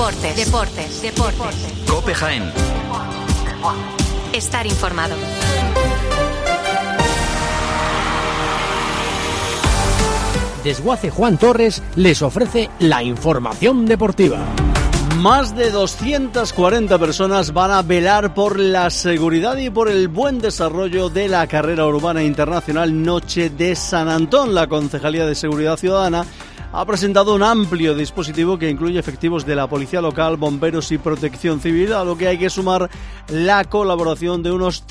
Deportes. COPE Jaén. Estar informado. Desguace Juan Torres les ofrece la información deportiva. Más de 240 personas van a velar por la seguridad y por el buen desarrollo de la carrera urbana internacional Noche de San Antón. La Concejalía de Seguridad Ciudadana ha presentado un amplio dispositivo que incluye efectivos de la Policía Local, bomberos y Protección Civil, a lo que hay que sumar la colaboración de unos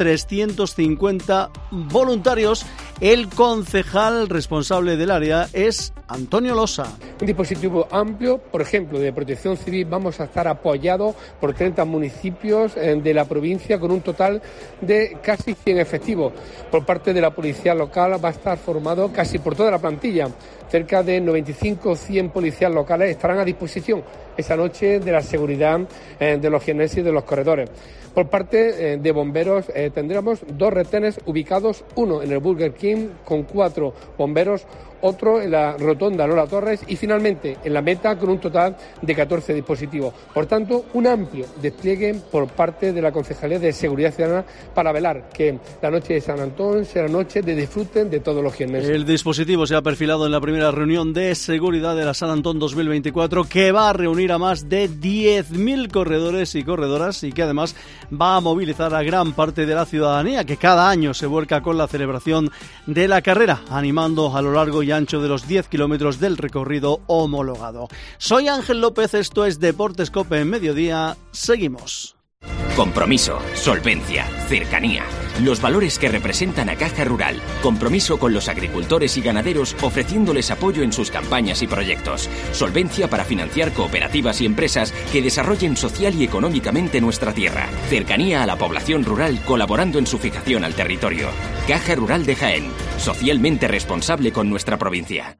350 voluntarios. El concejal responsable del área es Antonio Losa. Un dispositivo amplio, por ejemplo, de Protección Civil. Vamos a estar apoyados por 30 municipios de la provincia con un total de casi 100 efectivos. Por parte de la Policía Local va a estar formado casi por toda la plantilla. Cerca de 95 o 100 policías locales estarán a disposición esa noche de la seguridad de los jienenses y de los corredores. Por parte de bomberos tendremos 2 retenes ubicados, uno en el Burger King con 4 bomberos, otro en la rotonda Lola Torres y finalmente en la meta con un total de 14 dispositivos. Por tanto, un amplio despliegue por parte de la Concejalía de Seguridad Ciudadana para velar que la noche de San Antón sea la noche de disfrute de todos los jiennenses. El dispositivo se ha perfilado en la primera reunión de seguridad de la San Antón 2024, que va a reunir a más de 10.000 corredores y corredoras y que además va a movilizar a gran parte de la ciudadanía que cada año se vuelca con la celebración de la carrera, animando a lo largo y ancho de los 10 kilómetros del recorrido homologado. Soy Ángel López, esto es Deportes COPE en Mediodía. Seguimos. Compromiso, solvencia, cercanía. Los valores que representan a Caja Rural. Compromiso con los agricultores y ganaderos ofreciéndoles apoyo en sus campañas y proyectos. Solvencia para financiar cooperativas y empresas que desarrollen social y económicamente nuestra tierra. Cercanía a la población rural colaborando en su fijación al territorio. Caja Rural de Jaén. Socialmente responsable con nuestra provincia.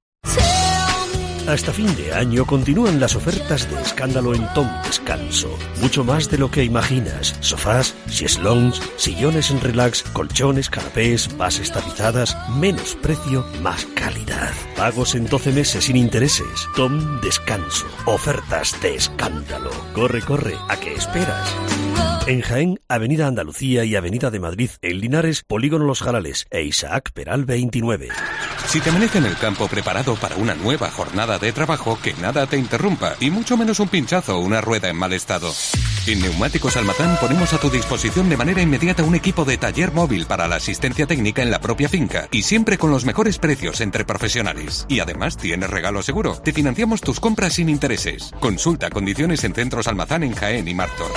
Hasta fin de año continúan las ofertas de escándalo en Tom Descanso. Mucho más de lo que imaginas. Sofás, chaiselongs, sillones en relax, colchones, canapés, bases tapizadas. Menos precio, más calidad. Pagos en 12 meses sin intereses. Tom Descanso. Ofertas de escándalo. Corre, ¿a qué esperas? En Jaén, Avenida Andalucía y Avenida de Madrid. En Linares, Polígono Los Jarales e Isaac Peral 29. Si te amanece en el campo preparado para una nueva jornada de trabajo, que nada te interrumpa, y mucho menos un pinchazo o una rueda en mal estado. En Neumáticos Almazán ponemos a tu disposición de manera inmediata un equipo de taller móvil para la asistencia técnica en la propia finca, y siempre con los mejores precios entre profesionales. Y además tienes regalo seguro. Te financiamos tus compras sin intereses. Consulta condiciones en Centros Almazán en Jaén y Martos.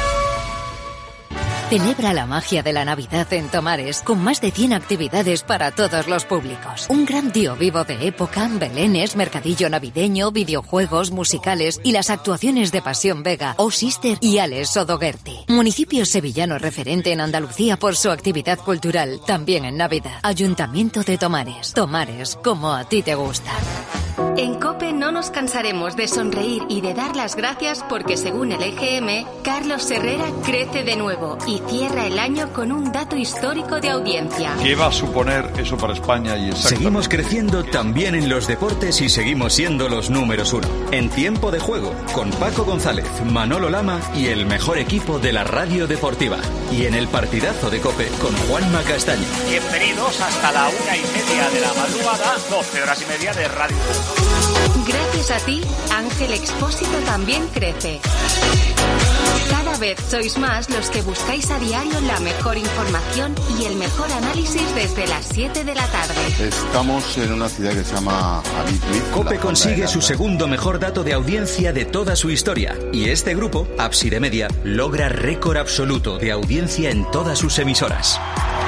Celebra la magia de la Navidad en Tomares con más de 100 actividades para todos los públicos. Un gran tío vivo de época, belenes, mercadillo navideño, videojuegos, musicales y las actuaciones de Pasión Vega, O Sister y Alex Odoguerti. Municipio sevillano referente en Andalucía por su actividad cultural, también en Navidad. Ayuntamiento de Tomares. Tomares, como a ti te gusta. En COPE no nos cansaremos de sonreír y de dar las gracias porque según el EGM, Carlos Herrera crece de nuevo y cierra el año con un dato histórico de audiencia. ¿Qué va a suponer eso para España? Y seguimos creciendo también en los deportes y seguimos siendo los números 1. En Tiempo de Juego, con Paco González, Manolo Lama y el mejor equipo de la radio deportiva. Y en el partidazo de COPE con Juanma Castaño. Bienvenidos hasta la 1:30 de la madrugada, 12 horas y media de radio. Gracias a ti, Ángel Expósito también crece. Cada vez sois más los que buscáis a diario la mejor información y el mejor análisis desde las 7 de la tarde. Estamos en una ciudad que se llama Abituit. COPE consigue su segundo mejor dato de audiencia de toda su historia. Y este grupo, Ábside Media, logra récord absoluto de audiencia en todas sus emisoras.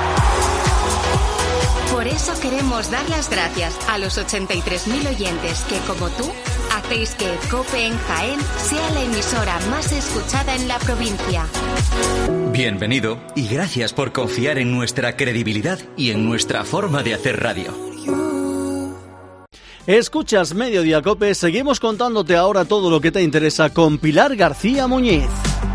Por eso queremos dar las gracias a los 83.000 oyentes que, como tú, hacéis que COPE en Jaén sea la emisora más escuchada en la provincia. Bienvenido y gracias por confiar en nuestra credibilidad y en nuestra forma de hacer radio. Escuchas Mediodía COPE, seguimos contándote ahora todo lo que te interesa con Pilar García Muñiz.